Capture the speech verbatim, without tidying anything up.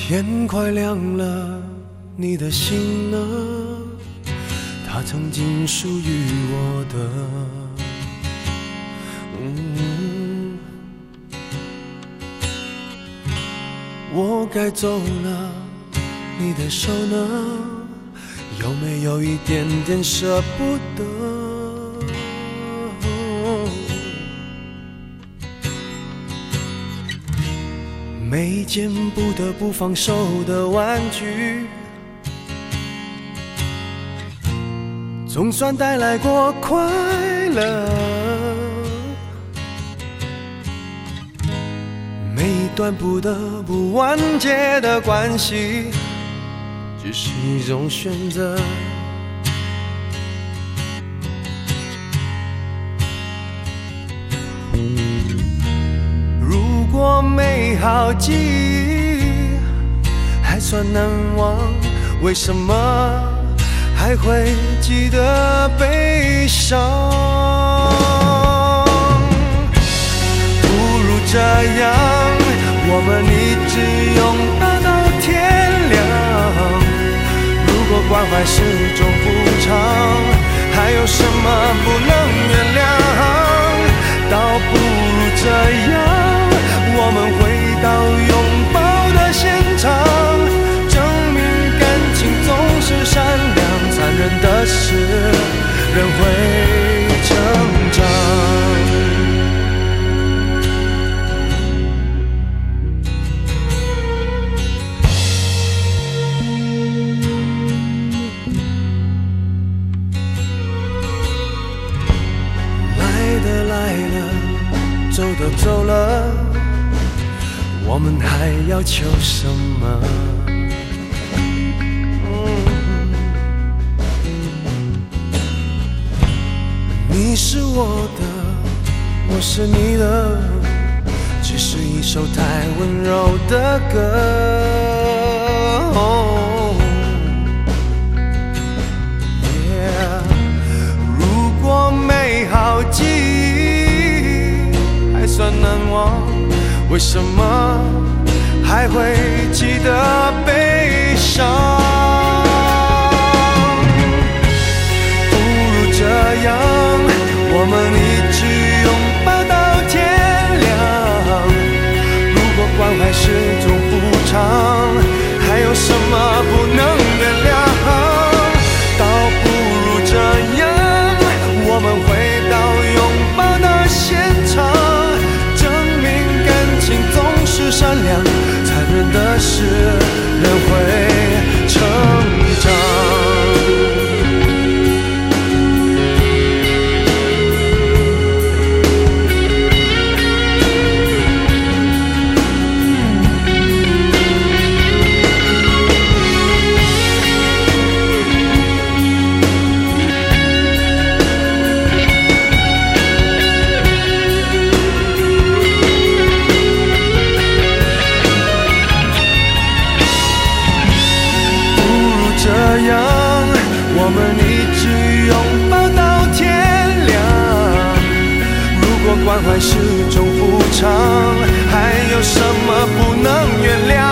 天快亮了，你的心呢？它曾经属于我的。嗯，我该走了，你的手呢？有没有一点点舍不得？每件不得不放手的玩具，总算带来过快乐。每一段不得不完结的关系，只是一种选择。如果美好记忆还算难忘，为什么还会记得悲伤？不如这样，我们一直拥抱到天亮。如果关怀是种补偿，还有什么不能原谅？倒不如这样，我们回到拥抱的现场，证明感情总是善良，残忍的是人会成长。来的来了，走的走了，我们还要求什么？嗯，你是我的，我是你的，只是一首太温柔的歌。哦 yeah， 如果美好记忆还算难忘，为什么还会记得悲伤？不如这样，我们一直拥抱到天亮。如果关怀是种补偿，还有什么不能原谅？倒不如这样，我们回到拥抱的现场，总是善良，残忍的是人会成长。我们一直拥抱到天亮。如果关怀是种补偿，还有什么不能原谅？